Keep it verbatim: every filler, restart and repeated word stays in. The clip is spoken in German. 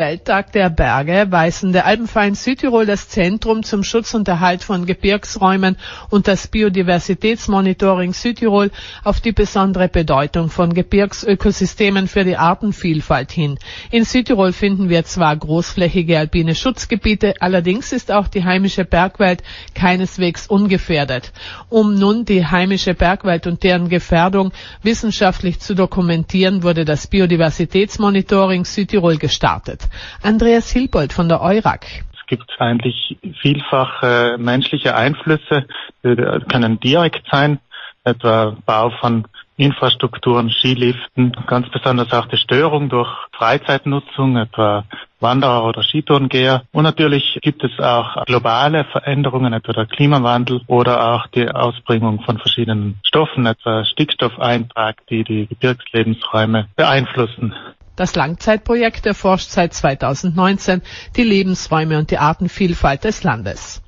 Welttag der Berge weisen der Alpenverein Südtirol, das Zentrum zum Schutz und Erhalt von Gebirgsräumen und das Biodiversitätsmonitoring Südtirol auf die besondere Bedeutung von Gebirgsökosystemen für die Artenvielfalt hin. In Südtirol finden wir zwar großflächige alpine Schutzgebiete, allerdings ist auch die heimische Bergwelt keineswegs ungefährdet. Um nun die heimische Bergwelt und deren Gefährdung wissenschaftlich zu dokumentieren, wurde das Biodiversitätsmonitoring Südtirol gestartet. Andreas Hilbold von der EURAG. Es gibt eigentlich vielfach äh, menschliche Einflüsse, die können direkt sein, etwa Bau von Infrastrukturen, Skiliften, ganz besonders auch die Störung durch Freizeitnutzung, etwa Wanderer oder Skitourengeher. Und natürlich gibt es auch globale Veränderungen, etwa der Klimawandel oder auch die Ausbringung von verschiedenen Stoffen, etwa Stickstoffeintrag, die die Gebirgslebensräume beeinflussen. Das Langzeitprojekt erforscht seit zweitausendneunzehn die Lebensräume und die Artenvielfalt des Landes.